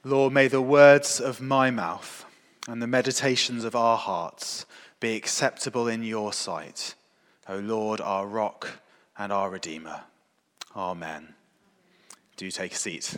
Lord, may the words of my mouth and the meditations of our hearts be acceptable in your sight, O Lord, our rock and our Redeemer. Amen. Do take a seat.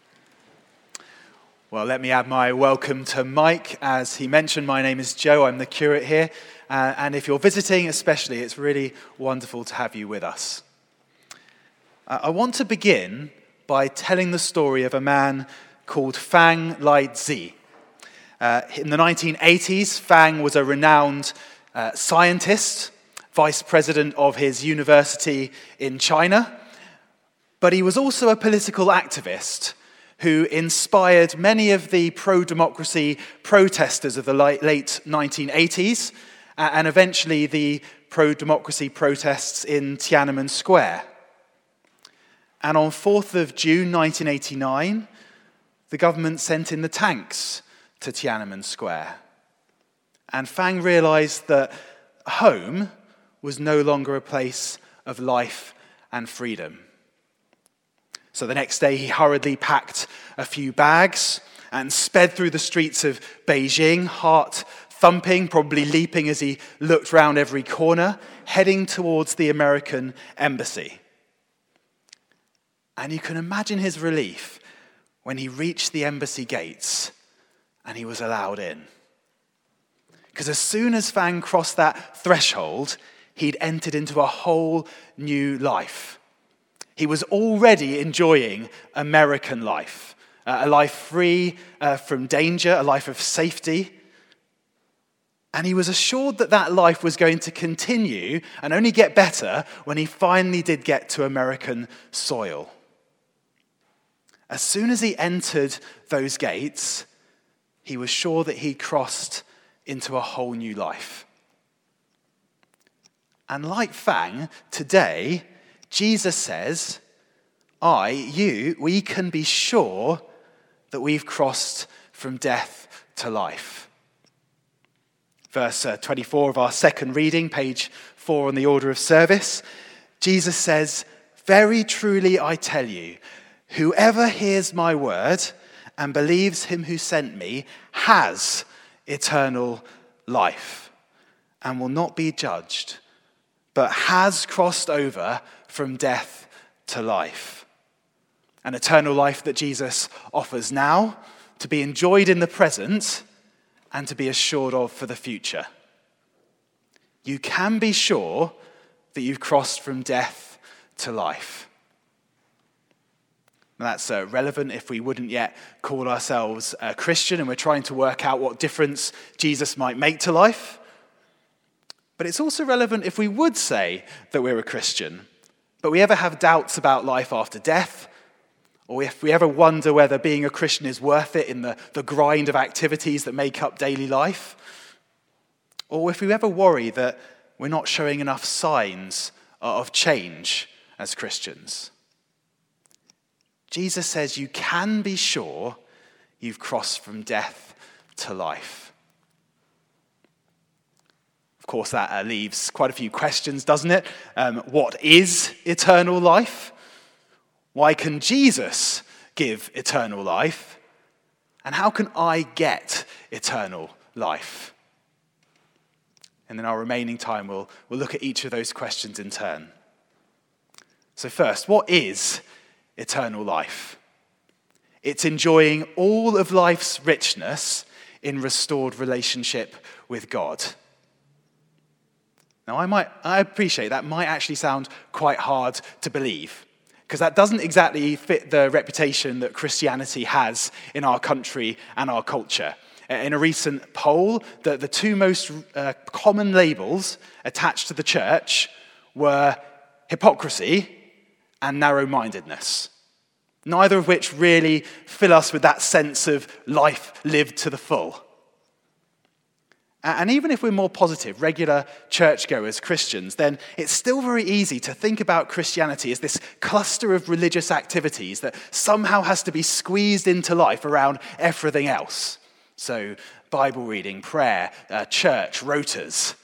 Well, let me add my welcome to Mike. As he mentioned, my name is Joe. I'm the curate here. And if you're visiting especially, it's really wonderful to have you with us. I want to begin by telling the story of a man called Fang Laizi. In the 1980s, Fang was a renowned scientist, vice president of his university in China, but he was also a political activist who inspired many of the pro-democracy protesters of the late 1980s and eventually the pro-democracy protests in Tiananmen Square. And on 4th of June 1989, the government sent in the tanks to Tiananmen Square. And Fang realized that home was no longer a place of life and freedom. So the next day he hurriedly packed a few bags and sped through the streets of Beijing, heart thumping, probably leaping as he looked round every corner, heading towards the American embassy. And you can imagine his relief when he reached the embassy gates and he was allowed in. Because as soon as Fang crossed that threshold, he'd entered into a whole new life. He was already enjoying American life, a life free from danger, a life of safety. And he was assured that that life was going to continue and only get better when he finally did get to American soil. As soon as he entered those gates, he was sure that he crossed into a whole new life. And like Fang, today, Jesus says, we can be sure that we've crossed from death to life. Verse 24 of our second reading, page 4 on the order of service, Jesus says, "Very truly I tell you, whoever hears my word and believes him who sent me has eternal life and will not be judged, but has crossed over from death to life." An eternal life that Jesus offers now, to be enjoyed in the present and to be assured of for the future. You can be sure that you've crossed from death to life. That's relevant if we wouldn't yet call ourselves a Christian and we're trying to work out what difference Jesus might make to life. But it's also relevant if we would say that we're a Christian, but we ever have doubts about life after death, or if we ever wonder whether being a Christian is worth it in the grind of activities that make up daily life, or if we ever worry that we're not showing enough signs of change as Christians. Jesus says you can be sure you've crossed from death to life. Of course, that leaves quite a few questions, doesn't it? What is eternal life? Why can Jesus give eternal life? And how can I get eternal life? And in our remaining time, we'll look at each of those questions in turn. So first, what is eternal life? It's enjoying all of life's richness in restored relationship with God. Now, I appreciate that might actually sound quite hard to believe, because that doesn't exactly fit the reputation that Christianity has in our country and our culture. In a recent poll, the two most common labels attached to the church were hypocrisy and narrow-mindedness, neither of which really fill us with that sense of life lived to the full. And even if we're more positive, regular churchgoers, Christians, then it's still very easy to think about Christianity as this cluster of religious activities that somehow has to be squeezed into life around everything else. So Bible reading, prayer, church, rotas.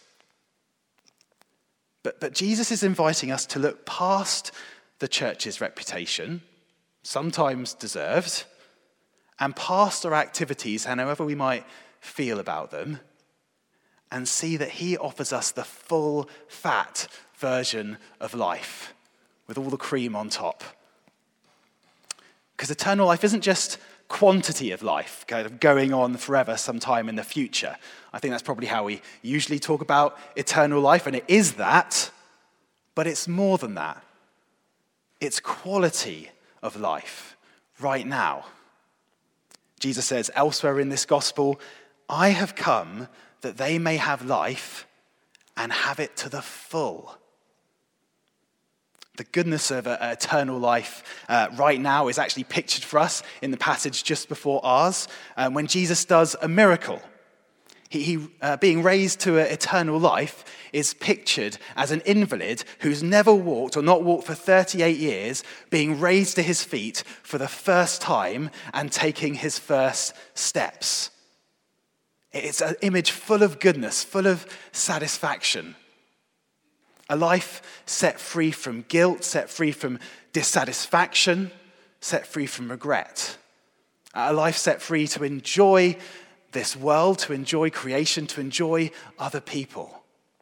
But Jesus is inviting us to look past the church's reputation, sometimes deserved, and past our activities, and however we might feel about them, and see that he offers us the full fat version of life with all the cream on top. Because eternal life isn't just quantity of life, kind of going on forever sometime in the future. I think that's probably how we usually talk about eternal life, and it is that, but it's more than that. It's quality of life right now. Jesus says elsewhere in this gospel, I have come that they may have life and have it to the full. The goodness of eternal life right now is actually pictured for us in the passage just before ours, when Jesus does a miracle. He being raised to eternal life is pictured as an invalid who's never walked or not walked for 38 years, being raised to his feet for the first time and taking his first steps. It's an image full of goodness, full of satisfaction. A life set free from guilt, set free from dissatisfaction, set free from regret. A life set free to enjoy this world, to enjoy creation, to enjoy other people.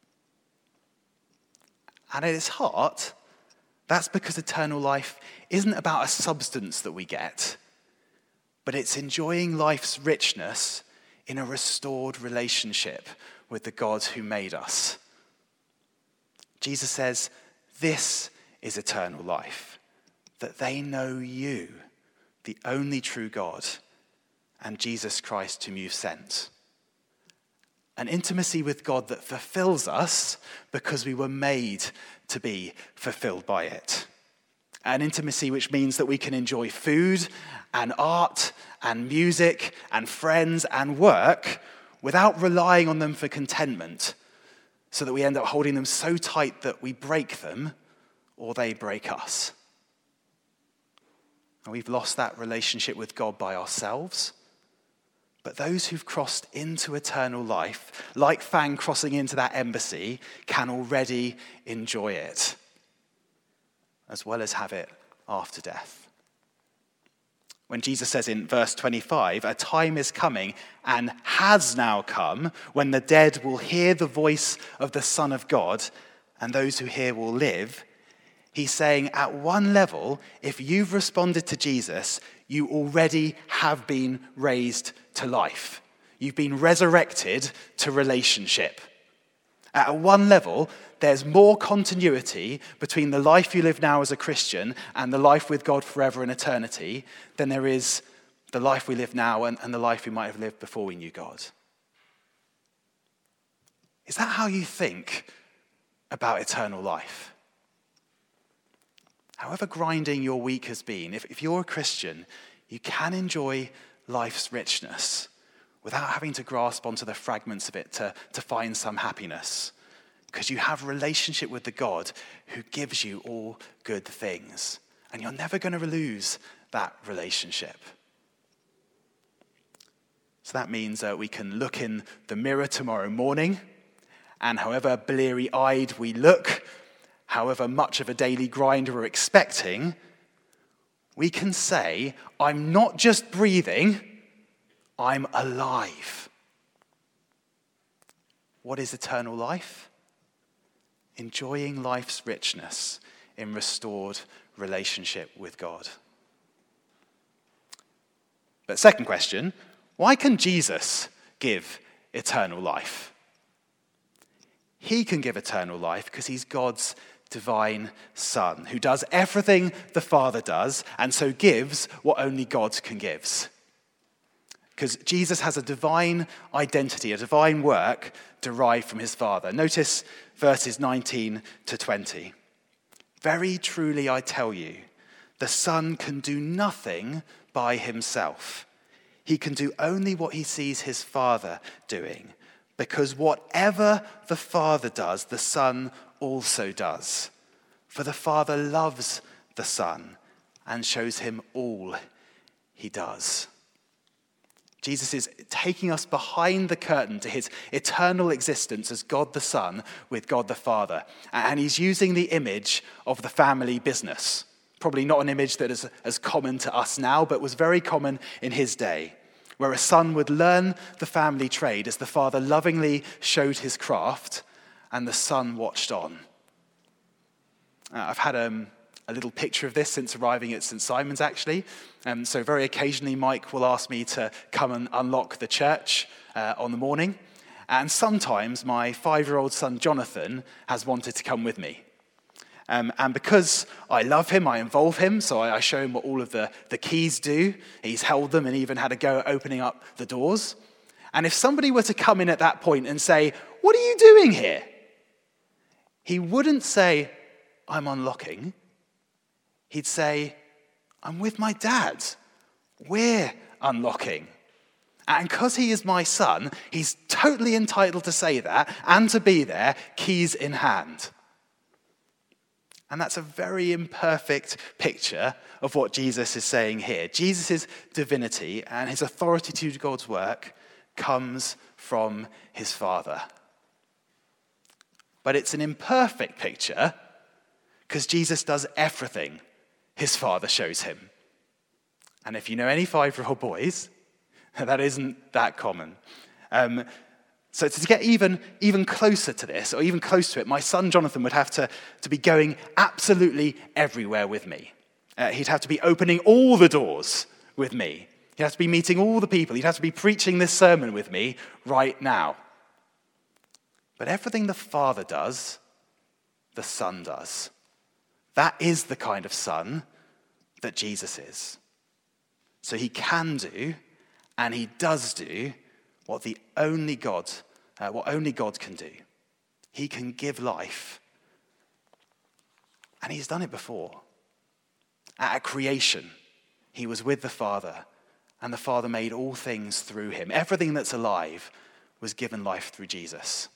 And at its heart, that's because eternal life isn't about a substance that we get, but it's enjoying life's richness in a restored relationship with the God who made us. Jesus says, this is eternal life, that they know you, the only true God, and Jesus Christ whom you've sent. An intimacy with God that fulfills us because we were made to be fulfilled by it. An intimacy which means that we can enjoy food and art and music and friends and work without relying on them for contentment, so that we end up holding them so tight that we break them or they break us. And we've lost that relationship with God by ourselves. But those who've crossed into eternal life, like Fang crossing into that embassy, can already enjoy it, as well as have it after death. When Jesus says in verse 25, a time is coming and has now come when the dead will hear the voice of the Son of God, and those who hear will live, he's saying at one level, if you've responded to Jesus, you already have been raised to life. You've been resurrected to relationship. At one level, there's more continuity between the life you live now as a Christian and the life with God forever in eternity than there is the life we live now and the life we might have lived before we knew God. Is that how you think about eternal life? However grinding your week has been, if you're a Christian, you can enjoy life's richness without having to grasp onto the fragments of it to find some happiness. Because you have a relationship with the God who gives you all good things. And you're never going to lose that relationship. So that means that we can look in the mirror tomorrow morning, and however bleary-eyed we look, however much of a daily grind we're expecting, we can say, I'm not just breathing, I'm alive. What is eternal life? Enjoying life's richness in restored relationship with God. But second question, why can Jesus give eternal life? He can give eternal life because he's God's divine Son, who does everything the Father does, and so gives what only God can give. Because Jesus has a divine identity, a divine work derived from his Father. Notice verses 19 to 20. Very truly I tell you, the Son can do nothing by himself. He can do only what he sees his Father doing, because whatever the Father does, the Son also does. For the Father loves the Son and shows him all he does. Jesus is taking us behind the curtain to his eternal existence as God the Son with God the Father. And he's using the image of the family business. probably not an image that is as common to us now, but was very common in his day, where a son would learn the family trade as the father lovingly showed his craft and the son watched on. I've had a little picture of this since arriving at St. Simon's, actually. So very occasionally, Mike will ask me to come and unlock the church on the morning. And sometimes my 5-year-old son, Jonathan, has wanted to come with me. And because I love him, I involve him, so I show him what all of the keys do. He's held them and even had a go at opening up the doors. And if somebody were to come in at that point and say, "What are you doing here?" he wouldn't say, "I'm unlocking." He'd say, "I'm with my dad. We're unlocking." And because he is my son, he's totally entitled to say that and to be there, keys in hand. And that's a very imperfect picture of what Jesus is saying here. Jesus' divinity and his authority to do God's work comes from his Father. But it's an imperfect picture because Jesus does everything his Father shows him. And if you know any 5-year-old boys, that isn't that common. So to get even closer to this, or even close to it, my son Jonathan would have to be going absolutely everywhere with me. He'd have to be opening all the doors with me. He'd have to be meeting all the people. He'd have to be preaching this sermon with me right now. But everything the Father does, the Son does. That is the kind of son that Jesus is. So he can do, and he does do, what only God can do. He can give life. And he's done it before. At creation, he was with the Father, and the Father made all things through him. Everything that's alive was given life through Jesus.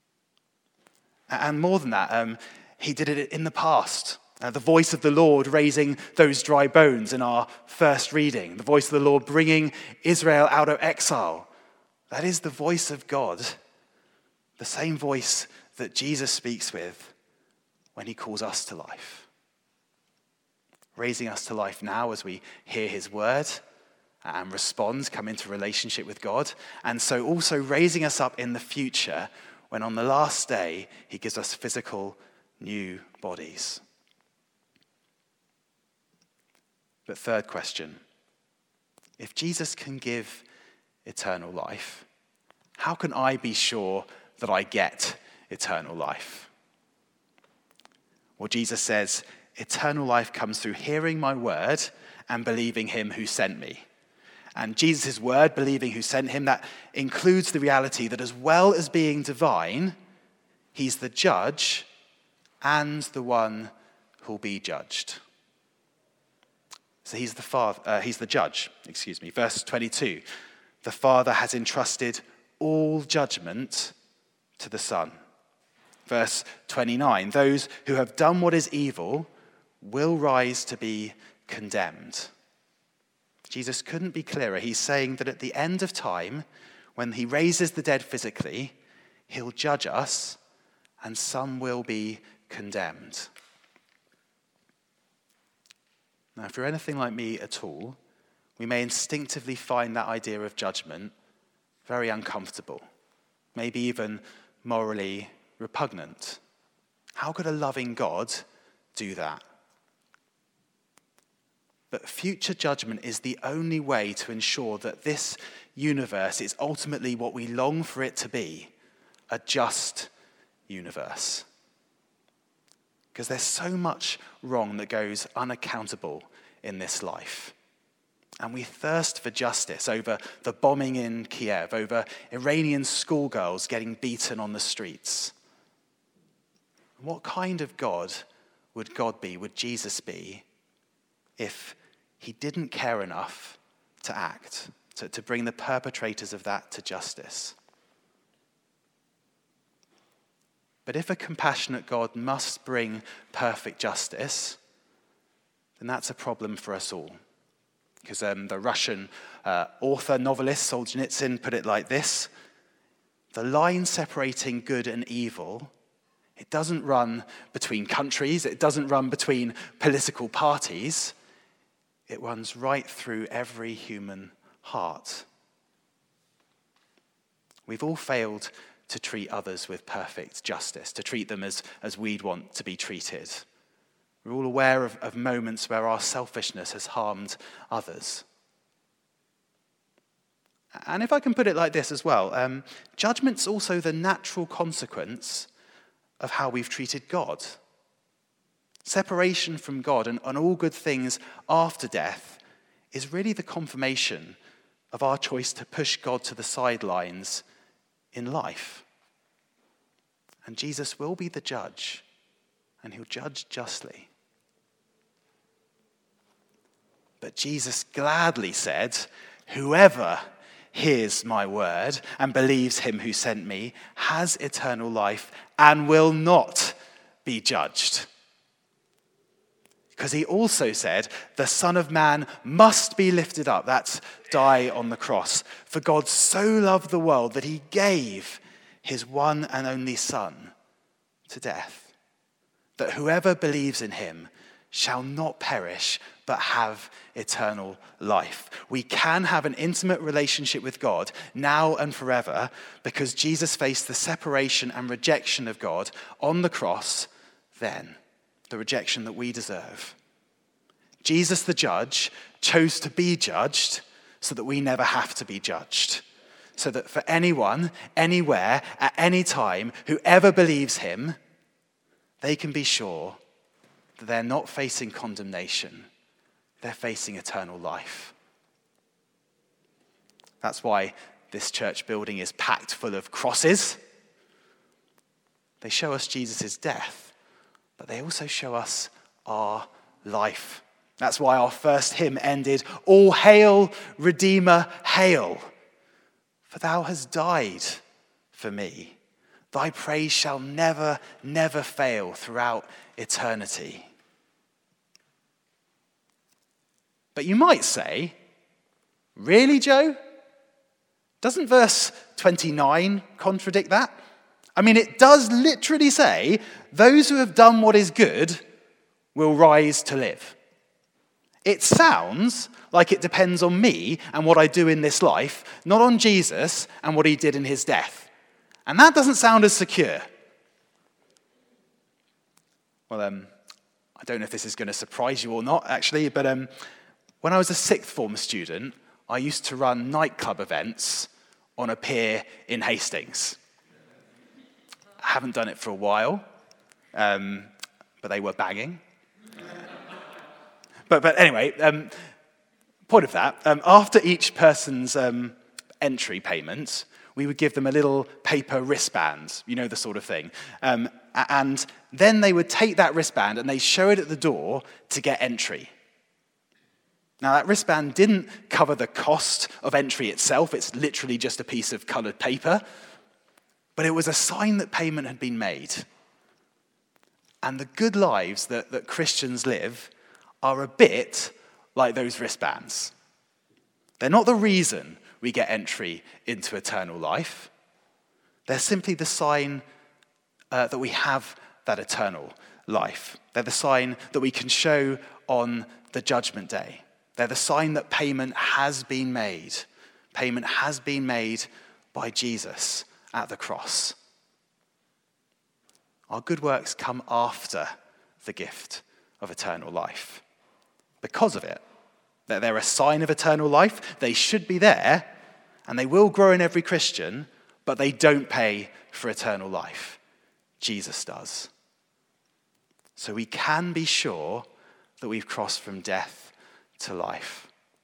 And more than that, he did it in the past. The voice of the Lord raising those dry bones in our first reading. The voice of the Lord bringing Israel out of exile. That is the voice of God. The same voice that Jesus speaks with when he calls us to life. Raising us to life now as we hear his word and respond, come into relationship with God. And so also raising us up in the future when on the last day he gives us physical new bodies. But third question, if Jesus can give eternal life, how can I be sure that I get eternal life? Well, Jesus says, eternal life comes through hearing my word and believing him who sent me. And Jesus' word, believing who sent him, that includes the reality that as well as being divine, he's the judge and the one who'll be judged. So he's the judge. Verse 22, the Father has entrusted all judgment to the Son. Verse 29, those who have done what is evil will rise to be condemned. Jesus couldn't be clearer. He's saying that at the end of time, when he raises the dead physically, he'll judge us and some will be condemned. Now, if you're anything like me at all, we may instinctively find that idea of judgment very uncomfortable, maybe even morally repugnant. How could a loving God do that? But future judgment is the only way to ensure that this universe is ultimately what we long for it to be, a just universe. Because there's so much wrong that goes unaccountable in this life. And we thirst for justice over the bombing in Kiev, over Iranian schoolgirls getting beaten on the streets. What kind of God would Jesus be, if he didn't care enough to act, to bring the perpetrators of that to justice? But if a compassionate God must bring perfect justice, then that's a problem for us all. Because the Russian author, novelist Solzhenitsyn put it like this: the line separating good and evil It doesn't run between countries. It doesn't run between political parties. It runs right through every human heart. We've all failed to treat others with perfect justice, to treat them as we'd want to be treated. We're all aware of moments where our selfishness has harmed others. And if I can put it like this as well, judgment's also the natural consequence of how we've treated God. Separation from God and all good things after death is really the confirmation of our choice to push God to the sidelines in life. And Jesus will be the judge, and he'll judge justly. But Jesus gladly said, "Whoever hears my word and believes him who sent me has eternal life and will not be judged." Because he also said, the Son of Man must be lifted up. That's die on the cross. For God so loved the world that he gave his one and only Son to death, that whoever believes in him shall not perish but have eternal life. We can have an intimate relationship with God now and forever because Jesus faced the separation and rejection of God on the cross then, the rejection that we deserve. Jesus the judge chose to be judged so that we never have to be judged. So that for anyone, anywhere, at any time, whoever believes him, they can be sure that they're not facing condemnation. They're facing eternal life. That's why this church building is packed full of crosses. They show us Jesus' death, but they also show us our life. That's why our first hymn ended, "All hail, Redeemer, hail. For thou hast died for me. Thy praise shall never, never fail throughout eternity." But you might say, really, Joe? Doesn't verse 29 contradict that? I mean, it does literally say, those who have done what is good will rise to live. It sounds like it depends on me and what I do in this life, not on Jesus and what he did in his death. And that doesn't sound as secure. Well, I don't know if this is going to surprise you or not, actually, but when I was a sixth form student, I used to run nightclub events on a pier in Hastings. I haven't done it for a while, but they were banging. But anyway, point of that, after each person's entry payment, we would give them a little paper wristband, you know, the sort of thing. And then they would take that wristband and they'd show it at the door to get entry. Now, that wristband didn't cover the cost of entry itself. It's literally just a piece of coloured paper. But it was a sign that payment had been made. And the good lives that Christians live are a bit like those wristbands. They're not the reason we get entry into eternal life. They're simply the sign that we have that eternal life. They're the sign that we can show on the judgment day. They're the sign that payment has been made. Payment has been made by Jesus at the cross. Our good works come after the gift of eternal life. Because of it, they're a sign of eternal life. They should be there, and they will grow in every Christian, but they don't pay for eternal life. Jesus does. So we can be sure that we've crossed from death to life.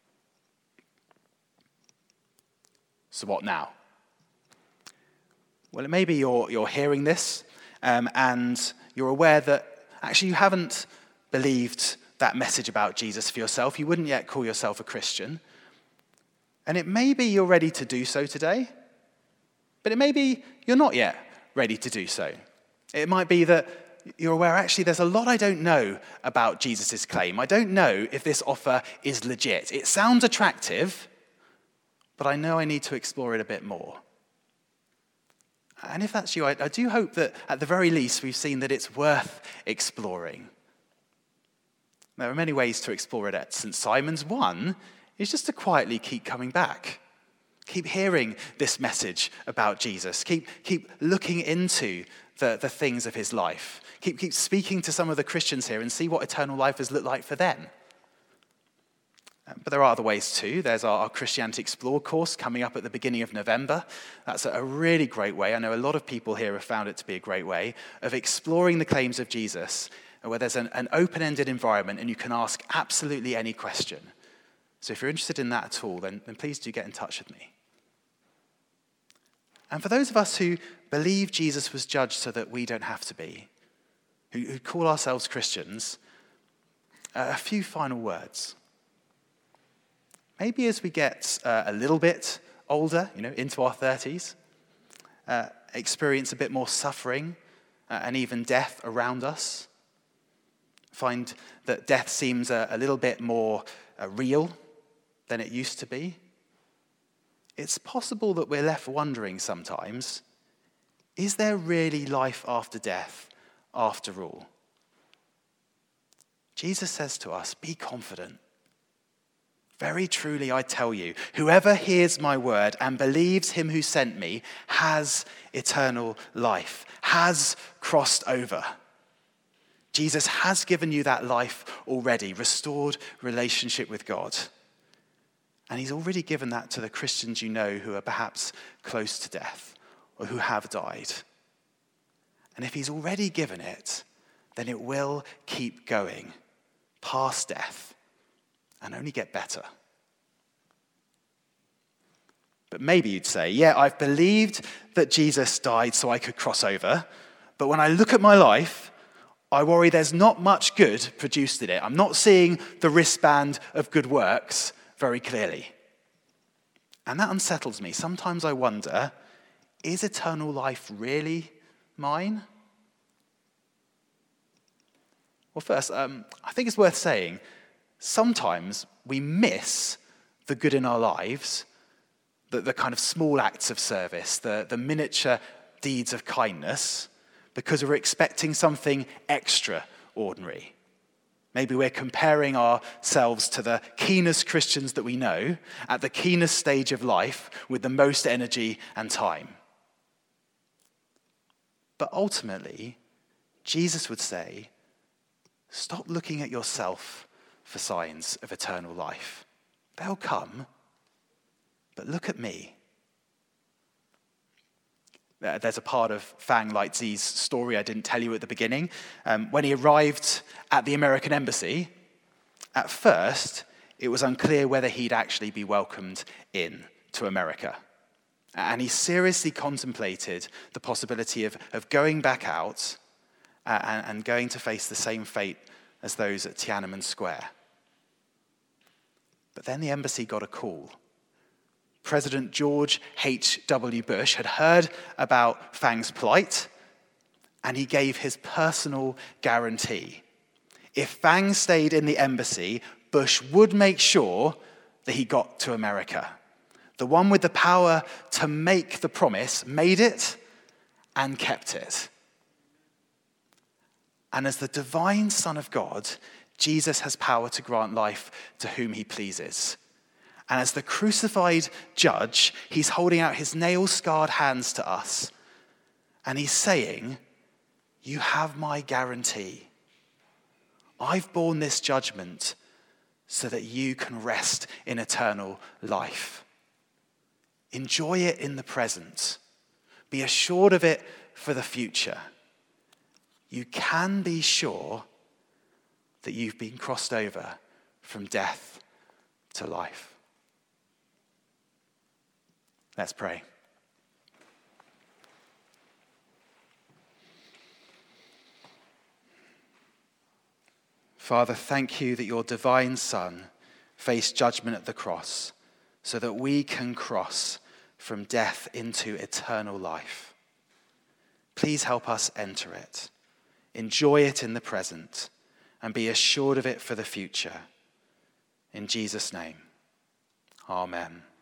So what now? Well, it may be you're hearing this and you're aware that actually you haven't believed that message about Jesus for yourself. You wouldn't yet call yourself a Christian. And it may be you're ready to do so today, but it may be you're not yet ready to do so. It might be that you're aware, actually, there's a lot I don't know about Jesus' claim. I don't know if this offer is legit. It sounds attractive, but I know I need to explore it a bit more. And if that's you, I do hope that at the very least we've seen that it's worth exploring. There are many ways to explore it at St. Simon's. One is just to quietly keep coming back. Keep hearing this message about Jesus. Keep looking into the things of his life. Keep speaking to some of the Christians here and see what eternal life has looked like for them. But there are other ways too. There's our Christianity Explored course coming up at the beginning of November. That's a really great way. I know a lot of people here have found it to be a great way of exploring the claims of Jesus, where there's an open-ended environment and you can ask absolutely any question. So if you're interested in that at all, then please do get in touch with me. And for those of us who believe Jesus was judged so that we don't have to be, who call ourselves Christians, a few final words. Maybe as we get a little bit older, into our 30s, experience a bit more suffering and even death around us, find that death seems a little bit more real than it used to be, it's possible that we're left wondering sometimes, is there really life after death after all? Jesus says to us, be confident. Very truly, I tell you, whoever hears my word and believes him who sent me has eternal life, has crossed over. Jesus has given you that life already, restored relationship with God. And he's already given that to the Christians you know who are perhaps close to death or who have died. And if he's already given it, then it will keep going past death and only get better. But maybe you'd say, yeah, I've believed that Jesus died so I could cross over, but when I look at my life, I worry there's not much good produced in it. I'm not seeing the wristband of good works very clearly. And that unsettles me. Sometimes I wonder, is eternal life really mine? Well, first, I think it's worth saying, sometimes we miss the good in our lives, the kind of small acts of service, the miniature deeds of kindness, because we're expecting something extraordinary. Maybe we're comparing ourselves to the keenest Christians that we know at the keenest stage of life with the most energy and time. But ultimately, Jesus would say, stop looking at yourself for signs of eternal life. They'll come, but look at me. There's a part of Fang Lightzi's story I didn't tell you at the beginning. When he arrived at the American embassy, at first, it was unclear whether he'd actually be welcomed in to America. And he seriously contemplated the possibility of going back out and going to face the same fate as those at Tiananmen Square. But then the embassy got a call. President George H.W. Bush had heard about Fang's plight, and he gave his personal guarantee. If Fang stayed in the embassy, Bush would make sure that he got to America. The one with the power to make the promise made it and kept it. And as the divine Son of God, Jesus has power to grant life to whom he pleases. And as the crucified judge, he's holding out his nail-scarred hands to us. And he's saying, you have my guarantee. I've borne this judgment so that you can rest in eternal life. Enjoy it in the present. Be assured of it for the future. You can be sure that you've been crossed over from death to life. Let's pray. Father, thank you that your divine Son faced judgment at the cross so that we can cross from death into eternal life. Please help us enter it, enjoy it in the present, and be assured of it for the future. In Jesus' name, amen.